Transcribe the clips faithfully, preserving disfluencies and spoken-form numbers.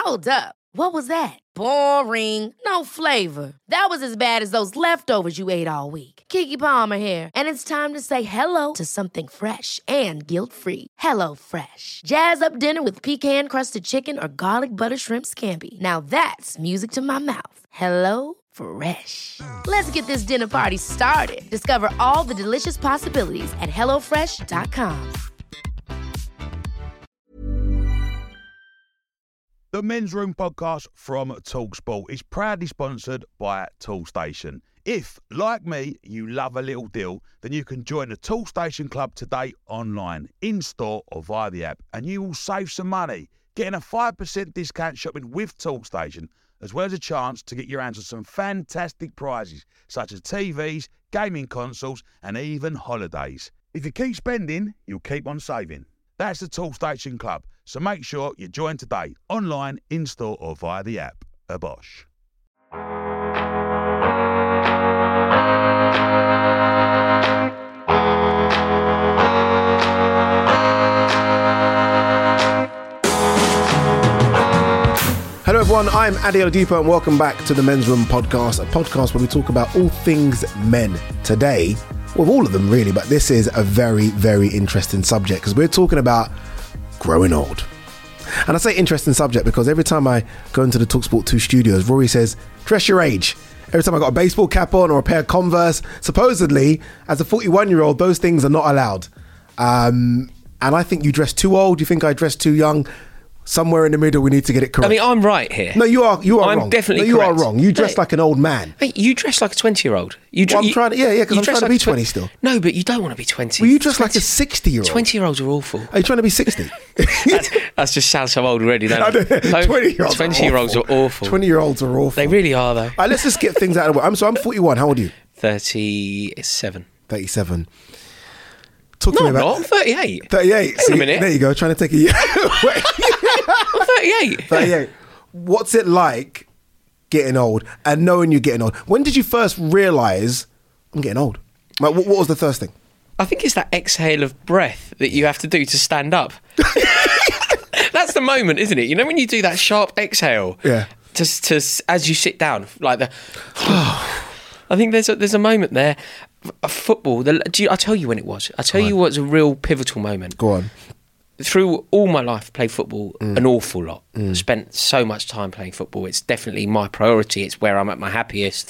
Hold up. What was that? Boring. No flavor. That was as bad as those leftovers you ate all week. Keke Palmer here, and it's time to say hello to something fresh and guilt-free. Hello Fresh. Jazz up dinner with pecan-crusted chicken or garlic butter shrimp scampi. Now that's music to my mouth. Hello Fresh. Let's get this dinner party started. Discover all the delicious possibilities at hello fresh dot com. The Men's Room podcast from TalkSport is proudly sponsored by Toolstation. If, like me, you love a little deal, then you can join the Toolstation Club today online, in-store or via the app, and you will save some money, getting a five percent discount shopping with Toolstation, as well as a chance to get your hands on some fantastic prizes, such as T Vs, gaming consoles, and even holidays. If you keep spending, you'll keep on saving. That's the Toolstation Club, so make sure you join today, online, in-store or via the app. A Bosch. Hello everyone, I'm Adi Oladipo and welcome back to the Men's Room podcast, a podcast where we talk about all things men. Today, well, all of them really, but this is a very, very interesting subject because we're talking about growing old. And I say interesting subject because every time I go into the TalkSport two studios, Rory says, dress your age. Every time I got a baseball cap on or a pair of Converse, supposedly, as a forty-one-year-old, those things are not allowed. Um, and I think you dress too old. You think I dress too young. Somewhere in the middle, we need to get it correct. I mean, I'm right here. No, you are. You are I'm wrong. definitely no, you correct. are wrong. You dress no. like an old man. Hey, you dress like a twenty-year-old. You, well, I'm you, trying to, yeah, yeah, because I'm trying to like be tw- twenty still. No, but you don't want to be twenty. Well, you dress like a sixty-year-old. twenty-year-olds are awful. Are you trying to be sixty? that's, that's just sounds so old already, don't it? twenty-year-olds twenty-year-olds are awful. twenty-year-olds are awful. They really are, though. All right, let's just get things out of the way. I'm so I'm forty-one. How old are you? thirty-seven. thirty-seven. Talk to no, me about... I'm not. thirty-eight. thirty-eight. Hang on a minute. There you go. Trying to take a year. Wait. I'm thirty-eight. thirty-eight. What's it like getting old and knowing you're getting old? When did you first realise I'm getting old? Like, what, what was the first thing? I think it's that exhale of breath that you have to do to stand up. That's the moment, isn't it? You know when you do that sharp exhale? Yeah. Just to, as you sit down, like the... I think there's a, there's a moment there. A football, the, do you, I'll tell you when it was. I'll tell you what's a real pivotal moment. Go on. Through all my life, played football Mm. an awful lot. Mm. Spent so much time playing football. It's definitely my priority. It's where I'm at my happiest.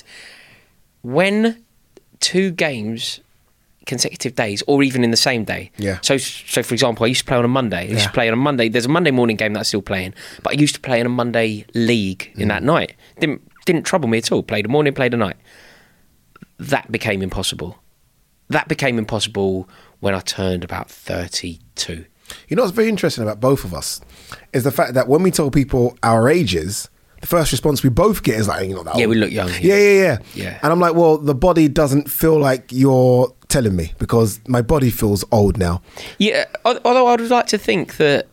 When two games, consecutive days, or even in the same day. Yeah. So, so for example, I used to play on a Monday. I used Yeah. to play on a Monday. There's a Monday morning game that I'm still playing, but I used to play in a Monday league in Mm. that night. Didn't didn't trouble me at all. Played a morning, played a night. That became impossible. That became impossible when I turned about thirty-two. You know what's very interesting about both of us is the fact that when we tell people our ages, the first response we both get is like, you're not that old. Yeah, we look young. Yeah, yeah, yeah. Yeah. And I'm like, well, the body doesn't feel like you're telling me because my body feels old now. Yeah, although I would like to think that,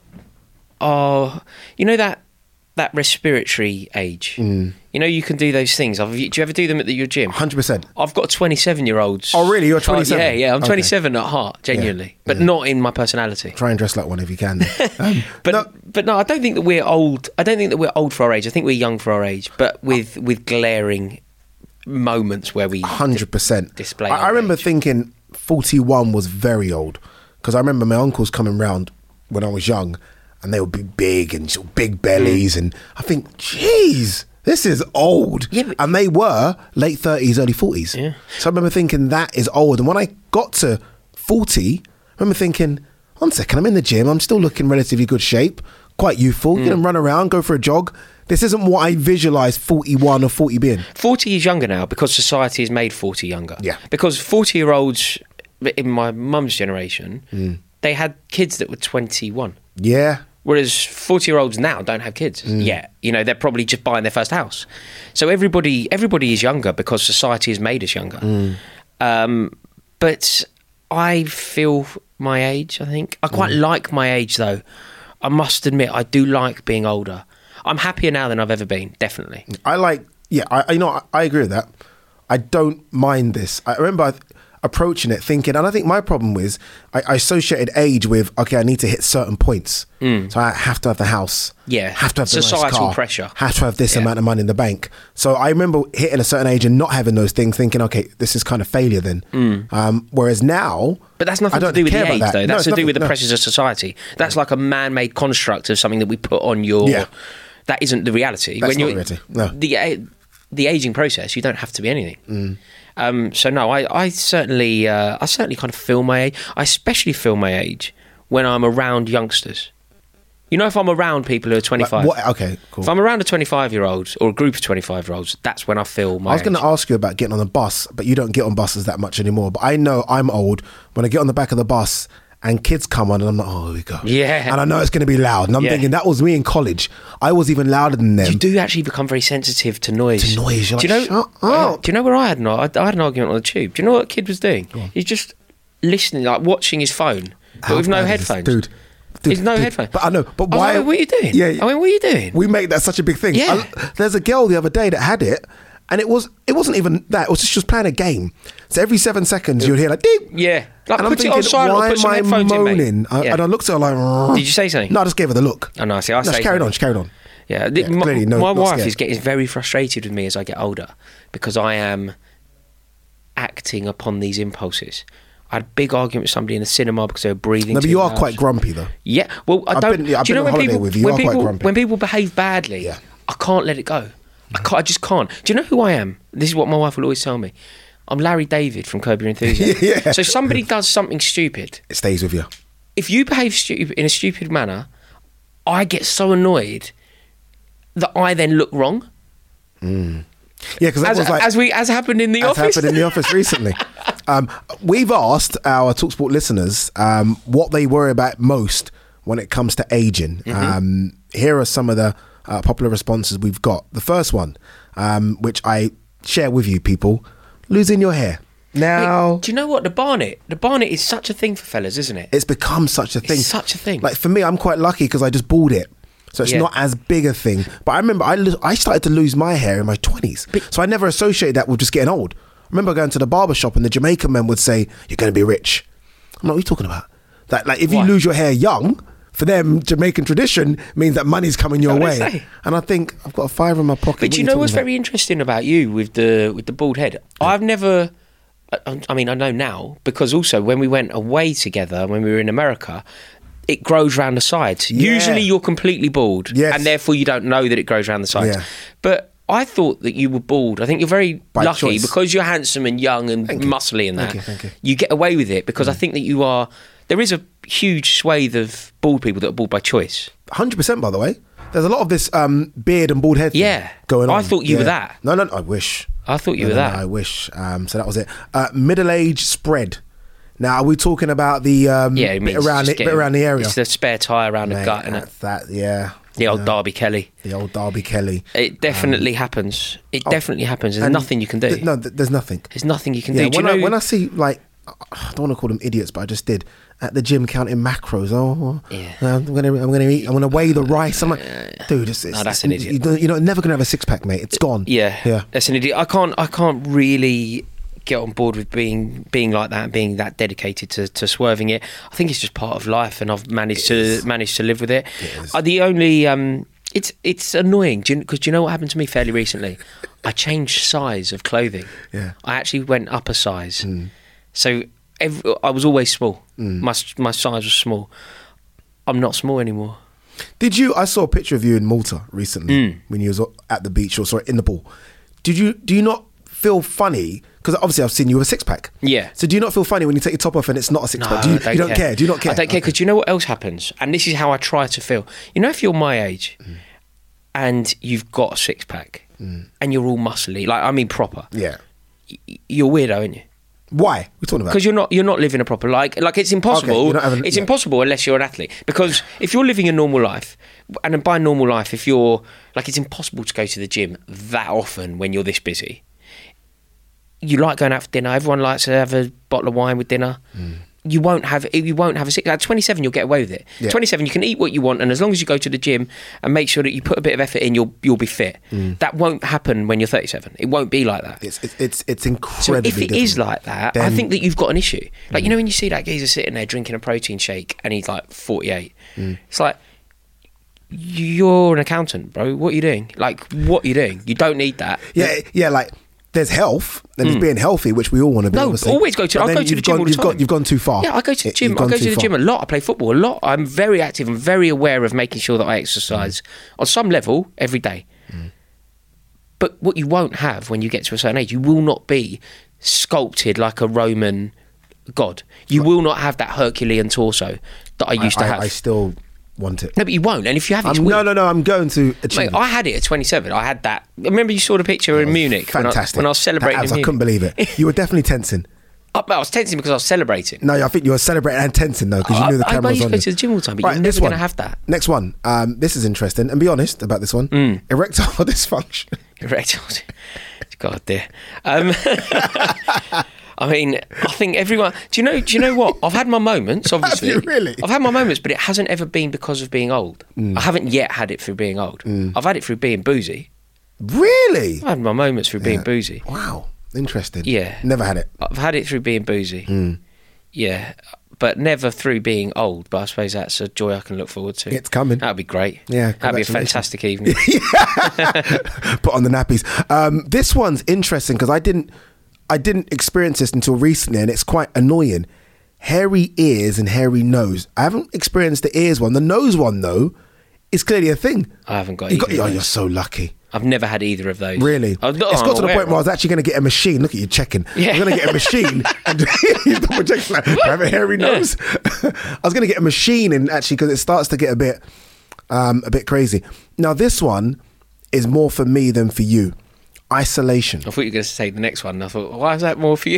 oh, you know that that respiratory age. Mm. You know, you can do those things. Have you, do you ever do them at the, your gym? one hundred percent. I've got a twenty-seven-year-old. Oh, really? You're twenty-seven? Yeah, yeah. I'm Okay. twenty-seven at heart, genuinely, Yeah, but yeah. not in my personality. Try and dress like one if you can. Um, But no, but no, I don't think that we're old. I don't think that we're old for our age. I think we're young for our age, but with with glaring moments where we one hundred percent. display. I, I our remember age. thinking forty-one was very old because I remember my uncles coming round when I was young and they would be big and sort of big bellies. Mm. And I think, geez, this is old. Yeah, but- and they were late thirties, early forties. Yeah. So I remember thinking that is old. And when I got to forty, I remember thinking, one second, I'm in the gym. I'm still looking relatively good shape, quite youthful. Mm. You know, run around, go for a jog. This isn't what I visualised forty-one or forty being. forty is younger now because society has made forty younger. Yeah. Because forty-year-olds in my mum's generation, Mm. they had kids that were twenty-one. Yeah. Whereas forty-year-olds now don't have kids Mm. yet. You know, they're probably just buying their first house. So everybody everybody is younger because society has made us younger. Mm. Um, but I feel my age, I think. I quite Mm. like my age, though. I must admit, I do like being older. I'm happier now than I've ever been, definitely. I like, yeah, I, I you know, I, I agree with that. I don't mind this. I remember I, approaching it thinking, and I think my problem was I, I associated age with, okay, I need to hit certain points. Mm. So I have to have the house. Yeah. Have to have the nice Societal car, pressure. Have to have this Yeah. amount of money in the bank. So I remember hitting a certain age and not having those things, thinking, okay, this is kind of failure then. Mm. Um, whereas now... But that's I nothing to don't do with care the about age, that. though. No, That's it's to do nothing- with the no. pressures of society. That's like a man-made construct of something that we put on your... Yeah. That isn't the reality. That's when not you're, reality. No. The, a- the aging process, you don't have to be anything. Mm. Um, so no, I, I certainly, uh, I certainly kind of feel my age. I especially feel my age when I'm around youngsters. You know, if I'm around people who are twenty-five. Like, what? Okay, cool. If I'm around a twenty-five-year-old or a group of twenty-five-year-olds, that's when I feel my I was age. going to ask you about getting on a bus, but you don't get on buses that much anymore. But I know I'm old. When I get on the back of the bus and kids come on and I'm like, oh, here we go. Yeah. And I know it's going to be loud. And I'm Yeah. thinking, that was me in college. I was even louder than them. You do actually become very sensitive to noise. To noise, you're do you like, know? shut up. Do you know where I had an I I had an argument on the tube? Do you know what a kid was doing? He's just listening, like watching his phone, but How with no bad is this? headphones. Dude. Dude, There's no dude. headphones. But I know, but I was why? like, what are you doing? Yeah, I mean, what are you doing? We make that such a big thing. Yeah. I, there's a girl the other day that had it, and it was it wasn't even that. It was just she was playing a game. So every seven seconds you'd hear like, deep. Yeah. Like, and I'm put it on thinking, silent or why put some am I headphones in, mate? moaning? I, Yeah. And I looked at her like, "Rrr." Did you say something? No, I just gave her the look. Oh, no, see, I no, say she carried something. on. She carried on. Yeah, the, Yeah, my, clearly no- my not wife scared. is getting very frustrated with me as I get older because I am acting upon these impulses. I had a big argument with somebody in the cinema because they were breathing. No, but too you are loud. quite grumpy though. Yeah, well, I I've don't. been- yeah, I've do you been know on when holiday people with you, you when are quite people grumpy. when people behave badly, Yeah. I can't let it go. I can't. I just can't. Do you know who I am? This is what my wife will always tell me. I'm Larry David from Curb Your Enthusiasm. Yeah. So somebody does something stupid. It stays with you. If you behave stu- in a stupid manner, I get so annoyed that I then look wrong. Yeah, because that As, was like as we as happened in the as office. happened in the office recently. Um, we've asked our TalkSport listeners um, what they worry about most when it comes to aging. Mm-hmm. Um, here are some of the uh, popular responses we've got. The first one, um, which I share with you people, losing your hair. Now, Do you know what? The barnet. The barnet is such a thing for fellas, isn't it? it's become such a thing. such a thing. Like for me, I'm quite lucky because I just bald it. So it's Yeah. not as big a thing. But I remember I, lo- I started to lose my hair in my twenties. So I never associated that with just getting old. I remember going to the barber shop and the Jamaican men would say, you're going to be rich. I'm like, what are you talking about? That, like, if Why? you lose your hair young, for them, Jamaican tradition means that money's coming your Is that way. what they say? And I think, I've got a fiver in my pocket. But What do you are know talking what's about? very interesting about you with the with the bald head? I've never. I, I mean, I know now because also when we went away together, when we were in America, it grows round the sides. Yeah. Usually, you're completely bald, Yes. and therefore you don't know that it grows round the sides. Yeah. But I thought that you were bald. I think you're very By lucky choice. because you're handsome and young and Thank you. muscly and that. Thank you, thank you. get away with it because I think that you are. There is a huge swathe of bald people that are bald by choice. one hundred percent, by the way. There's a lot of this um, beard and bald head thing Yeah. going on. I thought you were Yeah. that. No, no, no, I wish. I thought you No, were no, that. no, I wish. Um, so that was it. Uh, middle age spread. Now, are we talking about the um, Yeah, it bit means around just the, bit getting- around the area? It's the spare tyre around the Mate, gut, and that's that, yeah. the old Yeah. Derby Kelly. The old Derby Kelly. It definitely happens. It definitely happens. There's And nothing you can do. th- no, th- there's nothing. There's nothing you can Yeah, do. Do you when, know? I, when I see, like, I don't want to call them idiots, but I just did at the gym counting macros. Oh, Yeah. I'm gonna, I'm gonna eat. I'm gonna weigh the rice. I'm like, dude, it's, it's, No, that's it's- an idiot. You don't, you're not, never gonna have a six pack, mate. It's gone. yeah, yeah. that's an idiot. I can't. I can't really get on board with being being like that, and being that dedicated to, to swerving it. I think it's just part of life, and I've managed to managed to live with it. is. Uh, the only um, it's it's annoying because do you know what happened to me fairly recently? I changed size of clothing. Yeah. I actually went up a size. So every, I was always small. My my size was small. I'm not small anymore. Did you? I saw a picture of you in Malta recently Mm. when you was at the beach or sorry in the pool. Did you? Do you not feel funny? Because obviously I've seen you with a six pack. Yeah. So do you not feel funny when you take your top off and it's not a six pack? Do you, I don't you don't care. Do you not care? I don't care Okay. because you know what else happens, and this is how I try to feel. You know, if you're my age Mm. and you've got a six pack and you're all muscly, like I mean proper, Yeah. y- you're weirdo, aren't you? Why? We're talking about. Because you're not you're not living a proper like like it's impossible. you're not having- it's yeah. impossible unless you're an athlete. Because if you're living a normal life, and by normal life, if you're like it's impossible to go to the gym that often when you're this busy. You like going out for dinner. Everyone likes to have a bottle of wine with dinner. you won't have you won't have a sick. At twenty-seven, you'll get away with it. Yeah. twenty-seven, you can eat what you want, and as long as you go to the gym and make sure that you put a bit of effort in, you'll you'll be fit. Mm. That won't happen when you're thirty-seven. It won't be like that. It's it's it's, it's So incredibly if it different. is like that, I Then- think that you've got an issue. Like, you know, when you see that geezer sitting there drinking a protein shake and he's like forty-eight, Mm. it's like, you're an accountant, bro. What are you doing? Like, what are you doing? You don't need that. Yeah, yeah, like there's health and there's being healthy, which we all want to be. Mm. No, obviously. always go to- But I'll then go to you've the gym gone, all the you've time. Got, you've gone too far. Yeah, I go to the It- gym. you've I gone go too to the far. gym a lot. I play football a lot. I'm very active. I'm very aware of making sure that I exercise on some level every day. Mm. But what you won't have when you get to a certain age, you will not be sculpted like a Roman god. You will not have that Herculean torso that I used I, to I, have. I still want it. No, but you won't. And if you have it, it's I'm, no, weird. no, no. I'm going to achieve Mate, it. I had it at twenty-seven. I had that. Remember you saw the picture in Munich when I- Fantastic. when I, was celebrating That abs, in I Munich? couldn't believe it. You were definitely tensing. I, I was tensing because I was celebrating. No, I think you were celebrating and tensing though, because you knew the I, I camera was used to on go you. to the gym all the time, but Right, you're this never going one. to have that. Next one. Um, this is interesting. And be honest about this one. Mm. Erectile dysfunction. Erectile. God dear. Um, I mean, I think everyone. Do you know? Do you know what? I've had my moments. Obviously, you really? I've had my moments, but it hasn't ever been because of being old. Mm. I haven't yet had it through being old. I've had it through being boozy. Really? I've had my moments through being Yeah. boozy. Wow. Interesting. Yeah. Never had it. I've had it through being boozy. Mm. Yeah, but never through being old. But I suppose that's a joy I can look forward to. It's coming. That'd be great. Yeah, that'd be a congratulations. fantastic evening. Put on the nappies. Um, this one's interesting because I didn't, I didn't experience this until recently, and it's quite annoying. Hairy ears and hairy nose. I haven't experienced the ears one. The nose one though is clearly a thing. I haven't got You either got, of oh, those. you're so lucky. I've never had either of those. Really? I'm not- It's got I'm to the aware point where I of. was actually going to get a machine. Look at you checking. Yeah. I'm going to get a machine and he's double checking. Like, do I have a hairy nose? I was going to get a machine and actually because it starts to get a bit, um, a bit crazy. Now this one is more for me than for you. Isolation. I thought you were going to say the next one. And I thought, why is that more for you?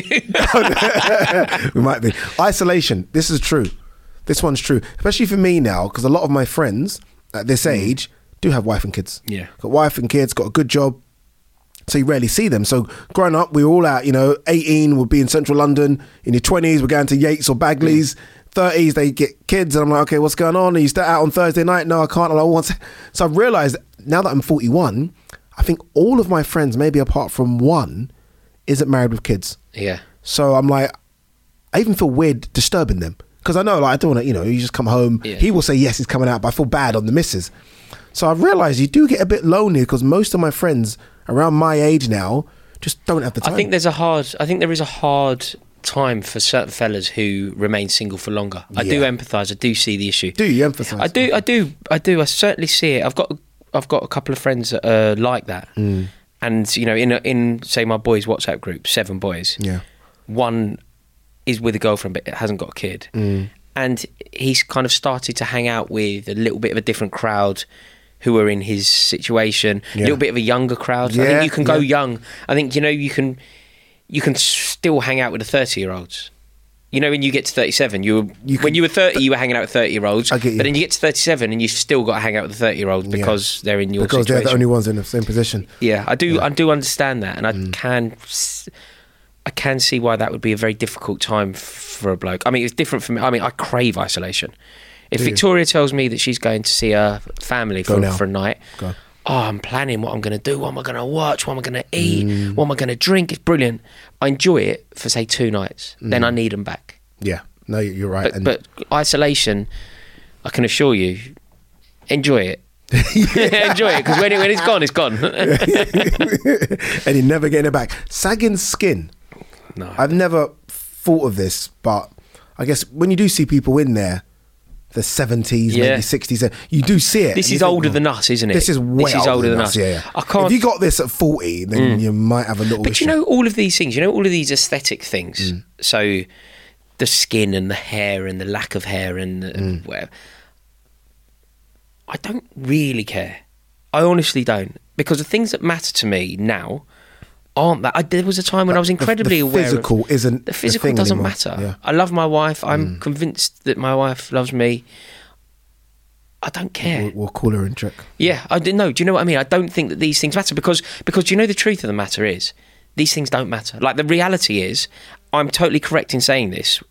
We might be. Isolation. This is true. This one's true, especially for me now, because a lot of my friends at this age do have wife and kids. Yeah. Got wife and kids, got a good job. So you rarely see them. So growing up, we were all out, you know, eighteen would be in central London. In your twenties, we're going to Yates or Bagley's. thirties, they get kids. And I'm like, okay, what's going on? Are you still out on Thursday night? No, I can't. I'm like, "What's-" So I've realised now that I'm forty-one, I think all of my friends, maybe apart from one, isn't married with kids. yeah. So I'm like, I even feel weird disturbing them. Because I know, like, I don't want to, you know, you just come home. Yeah. He will say, yes, he's coming out, but I feel bad on the missus. So I've realised you do get a bit lonely because most of my friends around my age now just don't have the time. I think there's a hard. I think there is a hard time for certain fellas who remain single for longer. I do Yeah. empathise. I do see the issue. Do you emphasise? I do. I do. I do. I certainly see it. I've got. I've got a couple of friends that are like that. Mm. And you know, in a, in say my boys' WhatsApp group, seven boys. Yeah. One is with a girlfriend but hasn't got a kid, Mm. and he's kind of started to hang out with a little bit of a different crowd who are in his situation, a Yeah. little bit of a younger crowd. I Yeah, think you can go yeah. young. I think you know you can you can still hang out with the thirty-year-olds. You know, when you get to thirty-seven, you, were, You when can- you were thirty, you were hanging out with thirty-year-olds. I get you. But then you get to thirty-seven, and you've still got to hang out with the thirty-year-olds Yeah. because they're in your Because situation. they're the only ones in the same position. Yeah, I do. I do understand that, and I Mm. can. s- I can see why that would be a very difficult time f- for a bloke. I mean, it's different for me. I mean, I crave isolation. If Do you? Victoria tells me that she's going to see her family Go for, now. for a night, Go. oh, I'm planning what I'm going to do, what am I going to watch, what am I going to eat, Mm. what am I going to drink. It's brilliant. I enjoy it for say two nights. Then I need them back. Yeah. No, you're right. But, but isolation, I can assure you, enjoy it. Enjoy it because when, it, when it's gone, it's gone. and you're never getting it back. Sagging skin. No. I've never thought of this, but I guess when you do see people in there, the seventies, Yeah. maybe sixties, you do see it. This and you is think, older "Oh, than us, isn't it? This is way This is older than us. Yeah, yeah. I can't- If you got this at forty, then Mm. you might have a little But issue. you know, all of these things, you know, all of these aesthetic things. Mm. So the skin and the hair and the lack of hair and the, Mm. whatever. I don't really care. I honestly don't. Because the things that matter to me now aren't that. I, there was a time when I was The- incredibly the aware physical of... isn't The the physical thing doesn't anymore. matter. Yeah. I love my wife. I'm Mm. convinced that my wife loves me. I don't care. We'll, we'll call her in trick. Yeah, I didn't know. Do you know what I mean? I don't think that these things matter because because do you know the truth of the matter is these things don't matter. Like the reality is, I'm totally correct in saying this.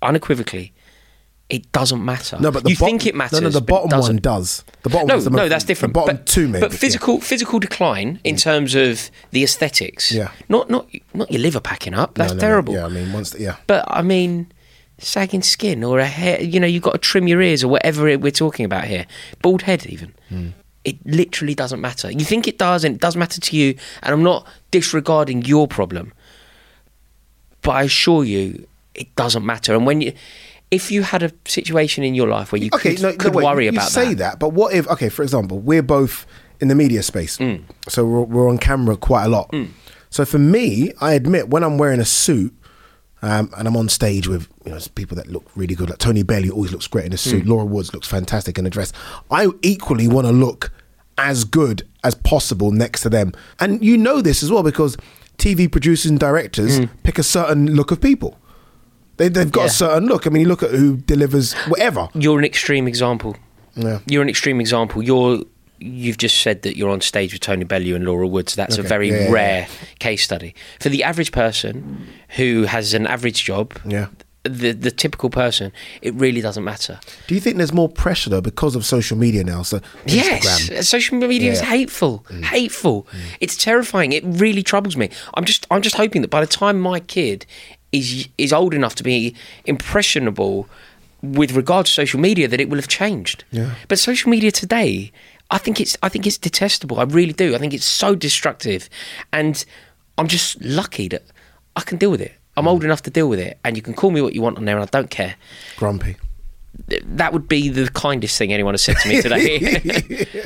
unequivocally, it doesn't matter. No, but the you bo- think it matters. No, no, the but it bottom doesn't. one does. The bottom No, one's the no, most- that's different. The bottom but, two, maybe. But physical, physical decline in terms of the aesthetics. Yeah. Not, not, not your liver packing up. That's No, no, no. terrible. Yeah, I mean, once, the, yeah. But I mean, sagging skin or a hair. You know, you've got to trim your ears or whatever it, we're talking about here. Bald head, even. Mm. It literally doesn't matter. You think it does, and it does matter to you. And I'm not disregarding your problem, but I assure you, it doesn't matter. And when you, if you had a situation in your life where you Okay, could, no, no, could wait, worry you about say that, that, but what if? Okay, for example, we're both in the media space, Mm. so we're, we're on camera quite a lot. So for me, I admit when I'm wearing a suit. Um, and I'm on stage with you know people that look really good. Like Tony Bailey always looks great in a suit. Mm. Laura Woods looks fantastic in a dress. I equally want to look as good as possible next to them. And you know this as well because T V producers and directors Mm. pick a certain look of people. They, they've got Yeah. a certain look. I mean, you look at who delivers whatever. you're an extreme example. Yeah. You're an extreme example. You're you've just said that you're on stage with Tony Bellew and Laura Woods. That's Okay. a very Yeah, yeah, rare yeah. case study. For the average person who has an average job, Yeah. the the typical person, it really doesn't matter. Do you think there's more pressure though because of social media now? So Yes, Instagram. social media is Yeah. hateful, hateful. It's terrifying. It really troubles me. I'm just, I'm just hoping that by the time my kid is is old enough to be impressionable with regard to social media, that it will have changed. Yeah. But social media today, I think it's, I think it's detestable. I really do. I think it's so destructive, and I'm just lucky that I can deal with it. I'm old enough to deal with it, and you can call me what you want on there, and I don't care. Grumpy. That would be the kindest thing anyone has said to me today.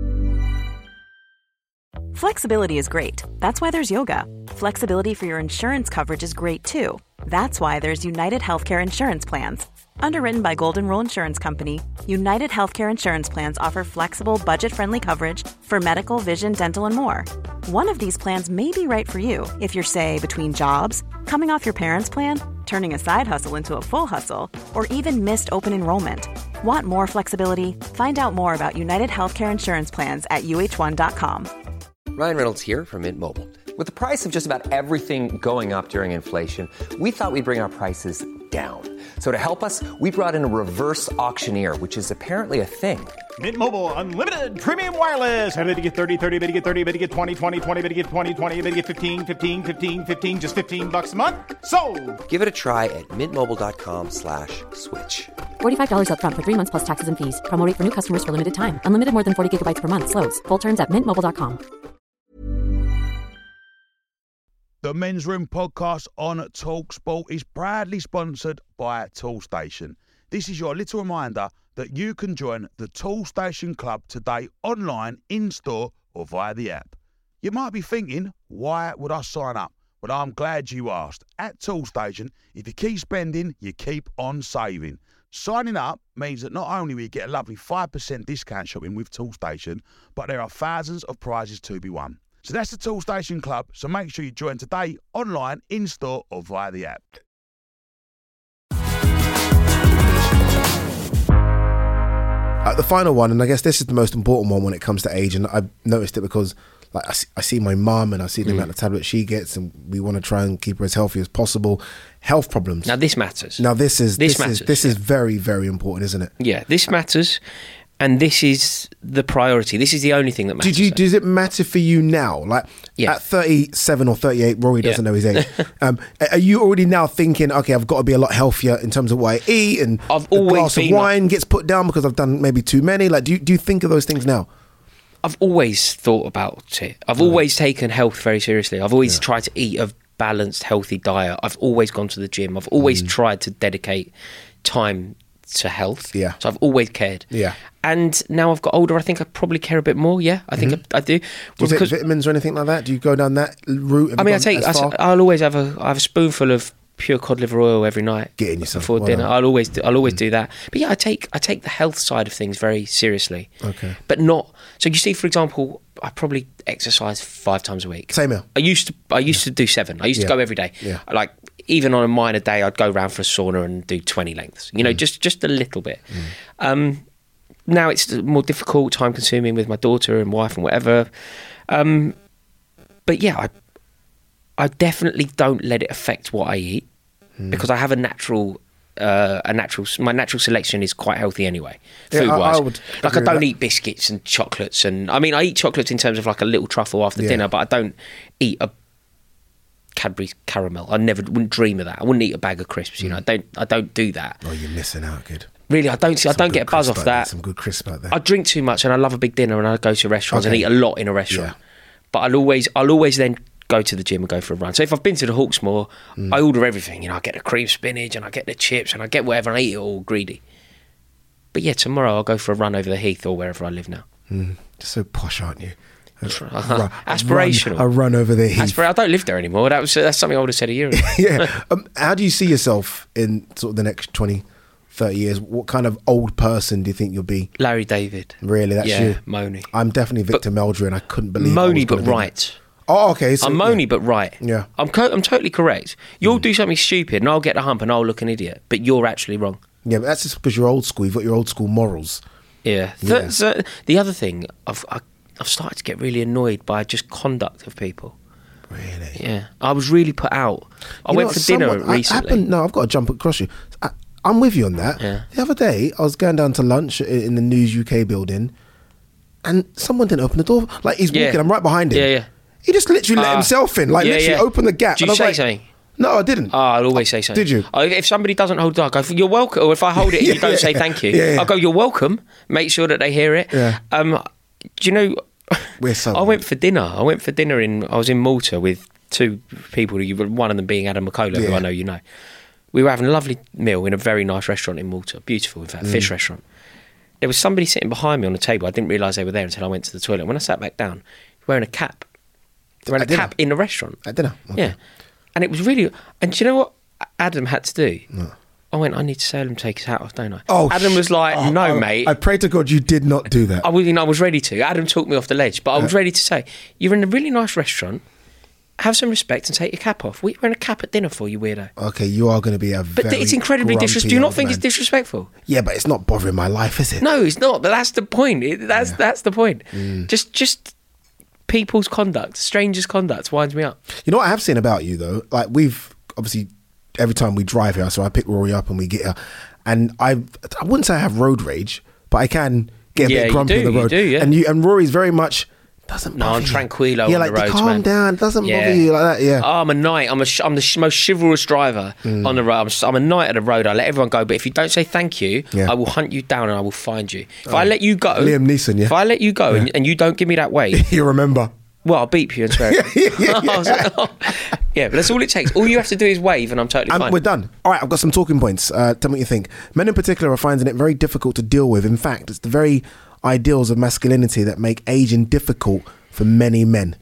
Flexibility is great. That's why there's yoga. Flexibility for your insurance coverage is great too. That's why there's United Healthcare Insurance Plans. Underwritten by Golden Rule Insurance Company, United Healthcare Insurance Plans offer flexible, budget-friendly coverage for medical, vision, dental, and more. One of these plans may be right for you if you're, say, between jobs, coming off your parents' plan, turning a side hustle into a full hustle, or even missed open enrollment. Want more flexibility? Find out more about United Healthcare Insurance Plans at U H one dot com. Ryan Reynolds here from Mint Mobile. With the price of just about everything going up during inflation, we thought we'd bring our prices down. So to help us, we brought in a reverse auctioneer, which is apparently a thing. Mint Mobile Unlimited Premium Wireless. How to get thirty, thirty, bit to get thirty, bit to get twenty, twenty, twenty, bit to get twenty, twenty, bit to get fifteen, fifteen, fifteen, fifteen, just fifteen bucks a month? Sold! Give it a try at mintmobile.com slash switch. forty-five dollars up front for three months plus taxes and fees. Promo rate for new customers for limited time. Unlimited more than forty gigabytes per month. Slows full terms at mint mobile dot com. The Men's Room podcast on TalkSport is proudly sponsored by Toolstation. This is your little reminder that you can join the Toolstation Club today online, in-store or via the app. You might be thinking, why would I sign up? Well, I'm glad you asked. At Toolstation, if you keep spending, you keep on saving. Signing up means that not only will you get a lovely five percent discount shopping with Toolstation, but there are thousands of prizes to be won. So that's the Toolstation Club, so make sure you join today, online, in-store or via the app. Uh, the final one, and I guess this is the most important one when it comes to age, and I've noticed it because like I see, I see my mum and I see the Mm. amount of tablets she gets, and we want to try and keep her as healthy as possible. Health problems. Now this matters. Now this is This this, matters, is this yeah. is very very important, isn't it? Yeah, this matters, and this is the priority. This is the only thing that matters. Did you, does it matter for you now? Like Yeah. at thirty-seven or thirty-eight, Rory doesn't Yeah. know his age. um, are you already now thinking, okay, I've got to be a lot healthier in terms of what I eat, and I've a always glass of been like- wine gets put down because I've done maybe too many? Like, do you, do you think of those things now? I've always thought about it. I've always taken health very seriously. I've always tried to eat a balanced, healthy diet. I've always gone to the gym. I've always tried to dedicate time to health. Yeah. So I've always cared. Yeah. And now I've got older, I think I probably care a bit more. Yeah, I think I, I do. Do you Well, take because- vitamins or anything like that? Do you go down that route? Have I you mean, I gone take. as I, far? I'll always have a. I have a spoonful of pure cod liver oil every night. Get in yourself. Before Well dinner. done. I'll always. Do, I'll always do that. But yeah, I take. I take the health side of things very seriously. Okay. But not. So you see, for example, I probably exercise five times a week. Same here. I used to. I used to do seven. I used Yeah. to go every day. Yeah. Like even on a minor day, I'd go round for a sauna and do twenty lengths. Mm. You know, just just a little bit. Um, now it's more difficult, time consuming with my daughter and wife and whatever. Um, but yeah, I I definitely don't let it affect what I eat Mm. because I have a natural uh, a natural. My natural selection is quite healthy anyway, Yeah, food I- wise. I would like I agree with don't that. eat biscuits and chocolates, and I mean I eat chocolates in terms of like a little truffle after Yeah. dinner, but I don't eat a Cadbury caramel. I never wouldn't dream of that. I wouldn't eat a bag of crisps. You know, I don't. I don't do that. Oh, you're missing out, kid. Really, I don't. See, I Some don't good get a buzz crisp off out there, that. Some good crisp out there. I drink too much, and I love a big dinner, and I go to restaurants Okay. and eat a lot in a restaurant. Yeah. But I'll always, I'll always then go to the gym and go for a run. So if I've been to the Hawksmoor, Mm. I order everything. You know, I get the cream spinach, and I get the chips, and I get whatever, and I eat it all greedy. But yeah, tomorrow I'll go for a run over the Heath or wherever I live now. Mm. So posh, aren't you? A Uh-huh. run- Aspirational. A run, a run over the Heath. Aspir- I don't live there anymore. That was that's something I would have said a year ago. Yeah. Um, how do you see yourself in sort of the next twenty, thirty years? What kind of old person do you think you'll be? Larry David. Really, that's yeah, you? Moany. I'm definitely Victor Meldrew, and I couldn't believe I was Moany, gonna but be that. right. Oh, okay. So, I'm moany, yeah. but right. Yeah. I'm co- I'm totally correct. You'll do something stupid, and I'll get the hump, and I'll look an idiot. But you're actually wrong. Yeah, but that's just because you're old school. You've got your old school morals. Yeah. Yeah. Th- so the other thing, I've I, I've started to get really annoyed by just conduct of people. Really? Yeah. I was really put out. I You know went what, for dinner someone- I- recently. happened- no, I've got to jump across you. I, I'm with you on that. Yeah. The other day, I was going down to lunch i- in the News U K building, and someone didn't open the door. Like, he's Yeah. walking, I'm right behind him. Yeah, yeah. He just literally let Ah. himself in. Like, Yeah, literally yeah. opened the gap. Did and you I was say like, something? No, I didn't. Oh, I'll always say something. Did you? Oh, if somebody doesn't hold the door, I go, you're welcome. Or if I hold it and you Yeah, don't yeah. say thank you, Yeah, yeah. I'll go, you're welcome. Make sure that they hear it. Yeah. Um, do you know, We're so I went for dinner. I went for dinner in, I was in Malta with two people, you- one of them being Adam McCullough, who Yeah. I know you know. We were having a lovely meal in a very nice restaurant in Malta. Beautiful, in fact, Mm. fish restaurant. There was somebody sitting behind me on the table. I didn't realise they were there until I went to the toilet. When I sat back down, wearing a cap. Wearing a At dinner? cap in a restaurant. At dinner? Okay. Yeah. And it was really... And do you know what Adam had to do? I went, I need to tell him to take his hat off, don't I? Oh, Adam was sh- like, oh, no, oh, mate. I pray to God you did not do that. I was, you know, I was ready to. Adam took me off the ledge, but I was ready to say, you're in a really nice restaurant. Have some respect and take your cap off. What are you wearing a cap at dinner for, you weirdo? Okay, you are going to be a But very it's incredibly grumpy disrespectful. Do you not old think man. it's disrespectful? Yeah, but it's not bothering my life, is it? No, it's not. But that's the point. It, that's that's the point. Mm. Just just people's conduct, strangers' conduct winds me up. You know what I have seen about you though? Like, we've obviously every time we drive here, so I pick Rory up and we get here, and I I wouldn't say I have road rage, but I can get a Yeah, bit you grumpy do, on the you road. do, yeah. And you and Rory's very much doesn't No, bother I'm you. tranquilo Yeah, on like the roads, calm man. down. It doesn't Yeah. bother you like that. Yeah. Oh, I'm a knight. I'm a sh- I'm the sh- most chivalrous driver Mm. on the road. I'm, s- I'm a knight of the road. I let everyone go, but if you don't say thank you, Yeah. I will hunt you down and I will find you. If Oh. I let you go, Liam Neeson, yeah. If I let you go and, and you don't give me that way, You remember? well, I'll beep you and swear. at you. I was like, oh. Yeah, but that's all it takes. All you have to do is wave, and I'm totally Um, fine. we're done. All right, I've got some talking points. Uh, tell me what you think. Men in particular are finding it very difficult to deal with. In fact, it's the very ideals of masculinity that make aging difficult for many men.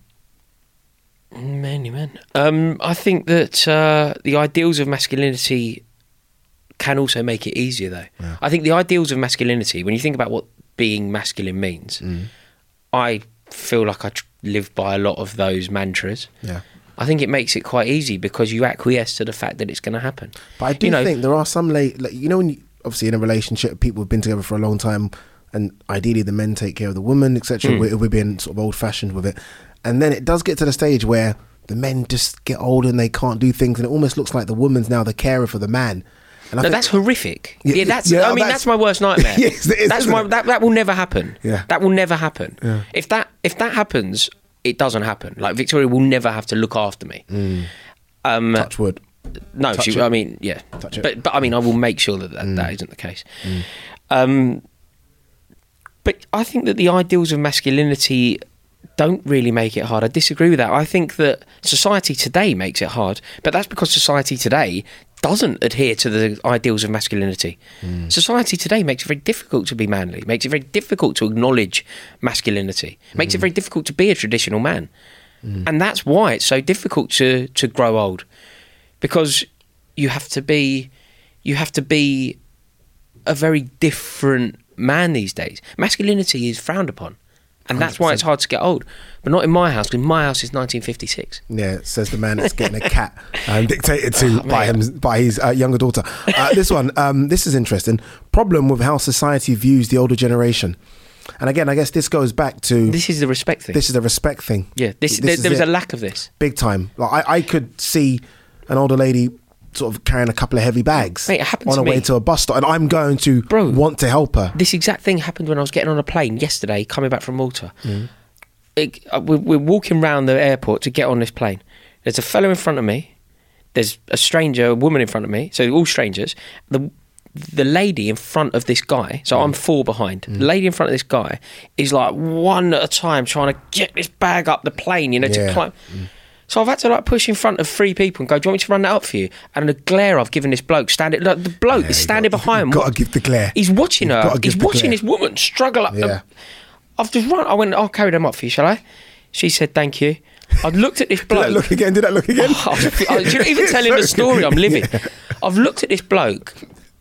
Many men. Um, I think that uh, the ideals of masculinity can also make it easier, though. I think the ideals of masculinity, when you think about what being masculine means, I feel like I tr- live by a lot of those mantras. Yeah. I think it makes it quite easy because you acquiesce to the fact that it's going to happen. But I do You know, think there are some late, like, you know, when you, obviously in a relationship, people have been together for a long time, and ideally the men take care of the woman, et cetera. Mm. We're, we're being sort of old fashioned with it, and then it does get to the stage where the men just get older and they can't do things, and it almost looks like the woman's now the carer for the man. And I No, think- that's horrific. Yeah, Yeah, that's. yeah, I mean, that's- that's, my worst nightmare. Yes, it is, that's isn't my. it? That, that will never happen. Yeah. That will never happen. Yeah. If that if that happens, it doesn't happen. Like Victoria will never have to look after me. Um, Touch wood. no, Touch she, it. I mean, yeah, Touch it. but but I mean, I will make sure that that, that isn't the case. Um, but I think that the ideals of masculinity don't really make it hard. I disagree with that. I think that society today makes it hard, but that's because society today doesn't adhere to the ideals of masculinity. Society today makes it very difficult to be manly, makes it very difficult to acknowledge masculinity, makes it very difficult to be a traditional man. And that's why it's so difficult to, to grow old, because you have to be you have to be a very different man these days. Masculinity is frowned upon, and that's why it's hard to get old. But not in my house, because my house is nineteen fifty-six. Yeah, says the man that's getting a cat um, dictated to Oh, by mate. him by his uh, younger daughter. Uh, this one, um, this is interesting. Problem with how society views the older generation, and again, I guess this goes back to This is the respect thing. this is a respect thing. yeah, this, This there, is there is it. a lack of this. Big time. Like I, I could see an older lady sort of carrying a couple of heavy bags Mate, it happened on to her way me. to a bus stop, and I'm going to Bro, want to help her. This exact thing happened when I was getting on a plane yesterday, coming back from Malta. Mm. It, uh, we're, we're walking around the airport to get on this plane. There's a fellow in front of me. There's a stranger, a woman in front of me. So all strangers. The the lady in front of this guy, so mm. I'm four behind. Mm. The lady in front of this guy is like one at a time trying to get this bag up the plane, you know, yeah. to climb. Mm. So I've had to like push in front of three people and go, do you want me to run that up for you? And the glare I've given this bloke, standing, like, the bloke yeah, is standing got, behind. You've got to give the glare. He's watching You've her. He's watching this woman struggle up. Yeah. The, I've just run. I went, I'll carry them up for you, shall I? She said, thank you. I looked at this bloke. Did that look again? Did that look again? Oh, I, I, you know, even telling the story I'm living. Yeah. I've looked at this bloke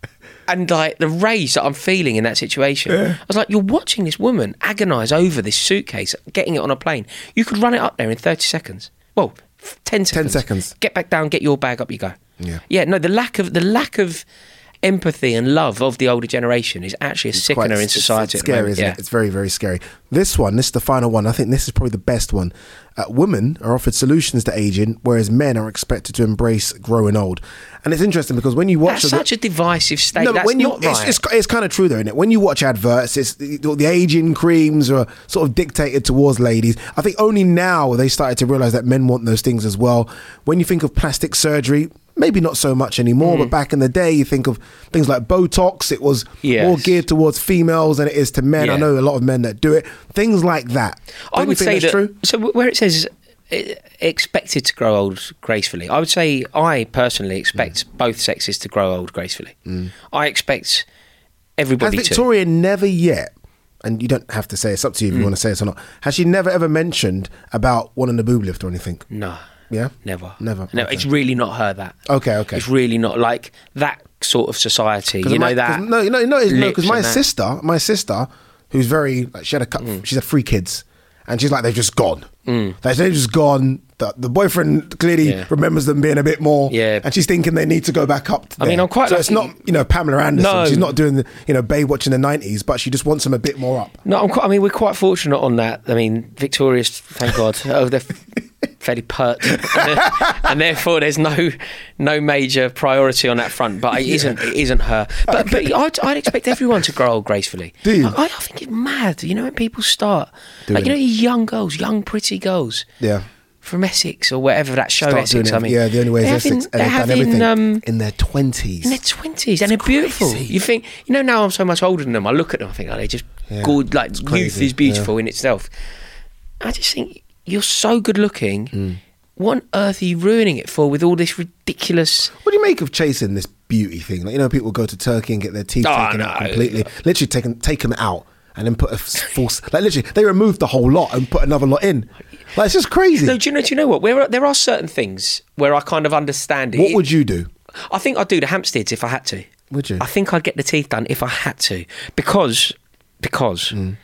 and like the rage that I'm feeling in that situation. Yeah. I was like, you're watching this woman agonise over this suitcase, getting it on a plane. You could run it up there in thirty seconds. Well, ten seconds. ten seconds. Get back down, get your bag up, you go. Yeah. Yeah, no, the lack of the lack of empathy and love of the older generation is actually a It's sickener quite, in society. It's, it's scary, isn't yeah. it? It's very, very scary. This one, this is the final one. I think this is probably the best one. Uh, women are offered solutions to aging, whereas men are expected to embrace growing old. And it's interesting because when you watch... That's the, such a divisive state. No, but That's when you, not it's, right. it's, it's kind of true though, isn't it? When you watch adverts, it's the, the aging creams are sort of dictated towards ladies. I think only now they started to realise that men want those things as well. When you think of plastic surgery, maybe not so much anymore, mm. but back in the day, you think of things like Botox. It was yes. more geared towards females than it is to men. Yeah. I know a lot of men that do it. Things like that. Don't I would you think say that's that. true? So where it says expected to grow old gracefully, I would say I personally expect mm. both sexes to grow old gracefully. Mm. I expect everybody Has Victoria to. never yet, and you don't have to say, it's up to you if mm. you want to say it or not, has she never ever mentioned about wanting a boob lift or anything? No. Yeah? Never. Never. No, okay. it's really not her that. Okay, okay. It's really not like that sort of society. You my, know that. No, no, no, no. Because my that. sister, my sister, who's very, like, she had a, mm. she's had three kids, and she's like, they've just gone. Mm. Like, they've just gone. The, the boyfriend clearly yeah. remembers them being a bit more, yeah. and she's thinking they need to go back up. To I mean, I'm quite. So lucky. It's not, you know, Pamela Anderson. No. She's not doing the, you know, Baywatch in the nineties, but she just wants them a bit more up. No, I'm quite, I mean, we're quite fortunate on that. I mean, Victoria's, thank God, oh, they're fairly pert, and therefore there's no no major priority on that front. But it yeah. isn't it isn't her. But okay. but I'd, I'd expect everyone to grow old gracefully. Do you? I, I think it's mad. You know, when people start, doing like you know, it. these young girls, young pretty girls. Yeah. From Essex or whatever that show Start Essex. I mean, yeah, the only way is Essex, and they've done everything um, in their twenties. In their twenties, and they're beautiful. Crazy. You think, you know, now I'm so much older than them. I look at them, I think, oh, they just yeah. good. Like youth is beautiful yeah. in itself. I just think you're so good looking. Mm. What on earth are you ruining it for with all this ridiculous? What do you make of chasing this beauty thing? Like, you know, people go to Turkey and get their teeth oh, taken no. out completely, literally taken take them out and then put a full, like literally they removed the whole lot and put another lot in. Like, it's just crazy. No, do you know? Do you know what? Where there are certain things where I kind of understand it. What would you do? I think I'd do the Hampsteads if I had to. Would you? I think I'd get the teeth done if I had to, because because mm.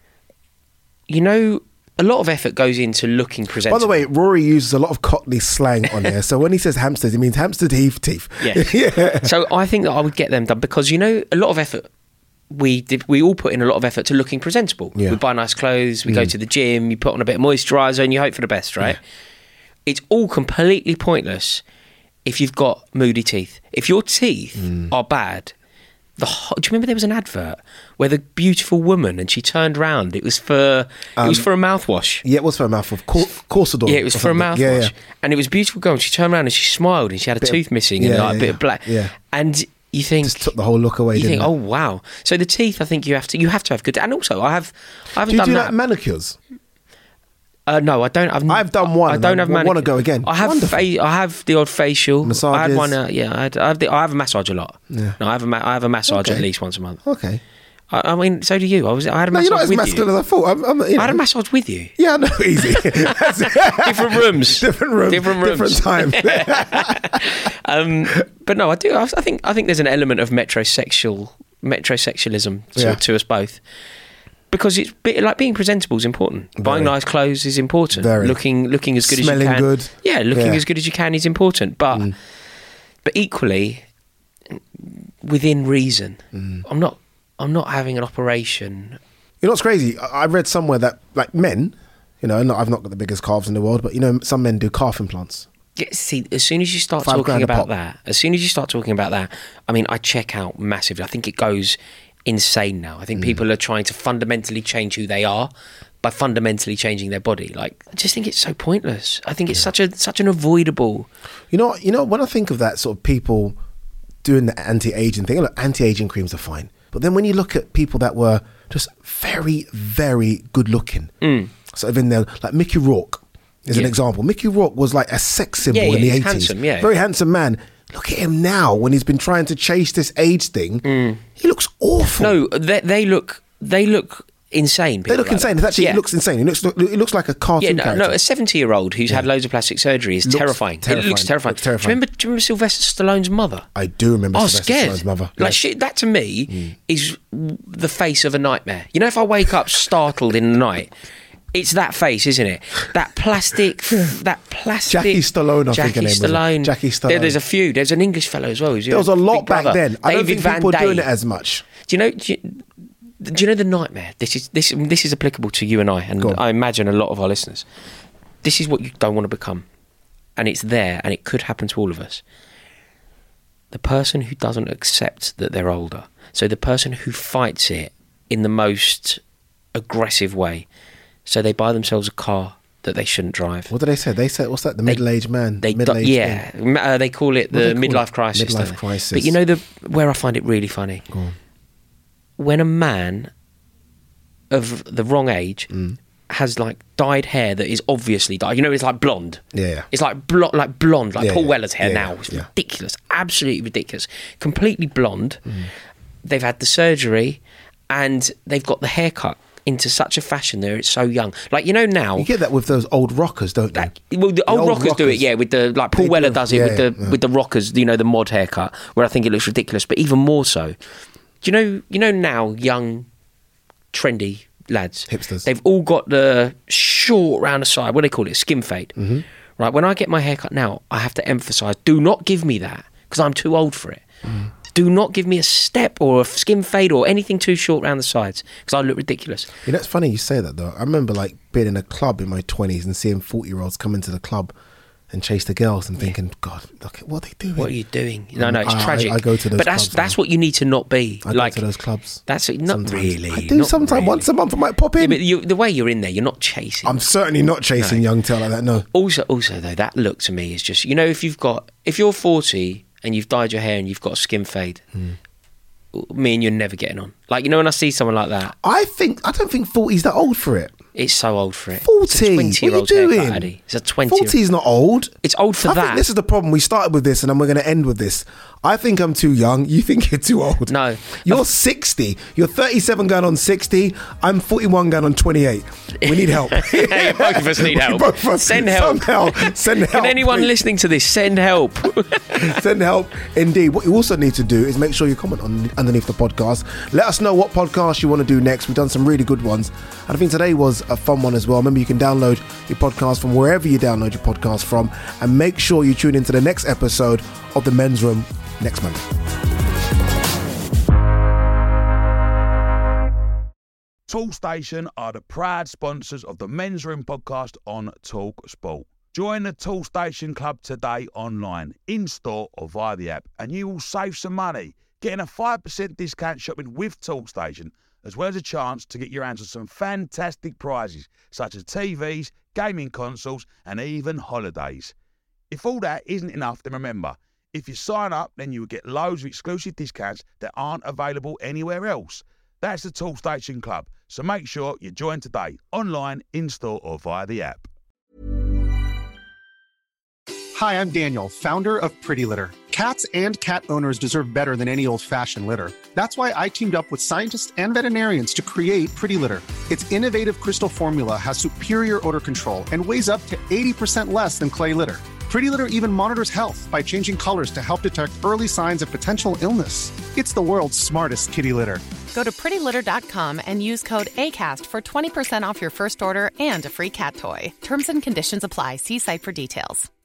you know. A lot of effort goes into looking presentable. By the way, Rory uses a lot of Cockney slang on here. So when he says Hampstead, he means Hampstead Heath teeth. Yes. yeah. So I think that I would get them done because, you know, a lot of effort. We did. We all put in a lot of effort to looking presentable. Yeah. We buy nice clothes. We mm. go to the gym. You put on a bit of moisturiser and you hope for the best, right? Yeah. It's all completely pointless if you've got moody teeth. If your teeth mm. are bad. The, do you remember there was an advert where the beautiful woman and she turned round? It was for um, it was for a mouthwash. Yeah, it was for a mouthwash. Cor- Corsador. Yeah, it was for a mouthwash. Yeah, yeah. And it was a beautiful girl. And she turned around and she smiled and she had a bit tooth of, missing yeah, and like yeah, a bit yeah. of black. Yeah. And you think just took the whole look away. You didn't think, it? oh wow. So the teeth, I think you have to you have to have good. And also, I have I haven't do you done do that. like manicures? Uh, no, I don't. I've, I've done one. I don't have. I want to go again. I have. Fa- I have the odd facial. Massages. I had one. Uh, yeah, I, had, I have. The, I have a massage a lot. Yeah. No, I have a. Ma- I have a massage okay. at least once a month. Okay. I, I mean, so do you. I was. I had a no, massage you're not as with masculine you. as I thought. I'm, I'm, you know. I had a massage with you. Yeah, no, easy. Different rooms. Different rooms. Different rooms. Different time. um, but no, I do. I, I think. I think there's an element of metrosexual metrosexualism to, yeah. to us both. Because it's bit, like being presentable is important. Very. Buying nice clothes is important. Very. Looking looking as good Smelling as you can. good. Yeah, looking yeah. as good as you can is important. But mm. but equally, within reason. Mm. I'm not I'm not having an operation. You know what's crazy? I read somewhere that like men, you know, I've not got the biggest calves in the world, but you know, some men do calf implants. See, as soon as you start Five talking grand a about pop. that, as soon as you start talking about that, I mean, I check out massively. I think it goes insane now. I think Mm. people are trying to fundamentally change who they are by fundamentally changing their body. Like, I just think it's so pointless. I think it's such a such an avoidable. You know, you know, when I think of that sort of people doing the anti-aging thing, look, anti-aging creams are fine. But then when you look at people that were just very, very good looking, Mm. sort of in there, like Mickey Rourke is an Yeah. example. Mickey Rourke was like a sex symbol Yeah, yeah, in the he's eighties. handsome, yeah. Very handsome man. Look at him now when he's been trying to chase this age thing. He looks awful. No, they, they look they look insane. They people look like insane. that. It's actually, Yeah. it looks insane. It looks, it looks like a cartoon Yeah, no, character. no, a seventy-year-old who's had loads of plastic surgery is Looks terrifying. terrifying. It looks terrifying. Looks terrifying. Do you remember, do you remember Sylvester Stallone's mother? I do remember I was Sylvester scared. Stallone's mother. Like Yes. shit, that to me is the face of a nightmare. You know, if I wake up startled in the night, it's that face, isn't it? That plastic, that plastic. Jackie Stallone, I Jackie think her name was. Stallone. Jackie Stallone. There, there's a few. There's an English fellow as well. Who's There was a lot Big back Brother. then. I don't David think Van people are doing Day. it as much. Do you know? Do you, do you know the nightmare? This is this this is applicable to you and I, and Go on. I imagine a lot of our listeners. This is what you don't want to become, and it's there, and it could happen to all of us. The person who doesn't accept that they're older, so the person who fights it in the most aggressive way, so they buy themselves a car that they shouldn't drive. What do they say? They said, what's that? The middle-aged man. They middle-aged do, yeah, thing. uh, they call it What the do they call midlife it? crisis. Midlife don't they? crisis. But you know the where I find it really funny. Go on. When a man of the wrong age Mm. has like dyed hair that is obviously dyed, you know, it's like blonde. Yeah, yeah. It's like blo- like blonde, like Yeah, Paul yeah. Weller's hair Yeah, now. yeah, It's yeah. ridiculous, absolutely ridiculous. Completely blonde. Mm. They've had the surgery, and they've got the haircut into such a fashion there. It's so young. Like, you know, now. You get that with those old rockers, don't you? That, well, the old, old rockers, do it, rockers. yeah. With the like Paul They Weller do, does it yeah, with the yeah. with the rockers, you know, the mod haircut, where I think it looks ridiculous. But even more so, do you know? You know now, young, trendy lads, Hipsters. they've all got the short round the side. What do they call it? Skin fade. Mm-hmm. Right. When I get my haircut now, I have to emphasise: do not give me that because I'm too old for it. Mm. Do not give me a step or a skin fade or anything too short round the sides because I look ridiculous. You know, it's funny you say that though. I remember like being in a club in my twenties and seeing forty-year-olds come into the club and chase the girls and thinking, God, look at what are they doing. What are you doing? No, no, it's I- I- tragic. I go to those but that's clubs that's now. what you need to not be. I like go to those clubs. That's it. Not sometimes. really. I do not sometimes. really. Once a month I might pop in. Yeah, but you, the way you're in there, you're not chasing. I'm certainly not chasing No. young tail like that, no. Also, also though, that look to me is just, you know, if you've got, if you're forty and you've dyed your hair and you've got a skin fade, Hmm. me and you're never getting on. Like, you know, when I see someone like that, I think, I don't think forty's that old for it. it's so old for it. forty? It's a twenty-year-old's What are you haircut, doing? Addy. It's a twenty. forty's not old. It's old for I that. think this is the problem. We started with this and then we're going to end with this. I think I'm too young. You think you're too old. No. You're sixty. You're thirty-seven going on sixty. I'm forty-one going on twenty-eight. We need help. Hey, both of us need We help. both of us- Send help. Somehow, send help. Can anyone please. listening to this send help? Send help indeed. What you also need to do is make sure you comment on underneath the podcast. Let us know what podcast you want to do next. We've done some really good ones, and I think today was a fun one as well. Remember, you can download your podcast from wherever you download your podcast from, and make sure you tune into the next episode of The Men's Room next Monday. Toolstation are the proud sponsors of the Men's Room podcast on Talk Sport. Join the Toolstation Club today online, in-store or via the app, and you will save some money, getting a five percent discount shopping with Toolstation, as well as a chance to get your hands on some fantastic prizes, such as T Vs, gaming consoles, and even holidays. If all that isn't enough, then remember, if you sign up, then you will get loads of exclusive discounts that aren't available anywhere else. That's the Toolstation Club, so make sure you join today, online, in-store or via the app. Hi, I'm Daniel, founder of Pretty Litter. Cats and cat owners deserve better than any old-fashioned litter. That's why I teamed up with scientists and veterinarians to create Pretty Litter. Its innovative crystal formula has superior odor control and weighs up to eighty percent less than clay litter. Pretty Litter even monitors health by changing colors to help detect early signs of potential illness. It's the world's smartest kitty litter. Go to pretty litter dot com and use code ACAST for twenty percent off your first order and a free cat toy. Terms and conditions apply. See site for details.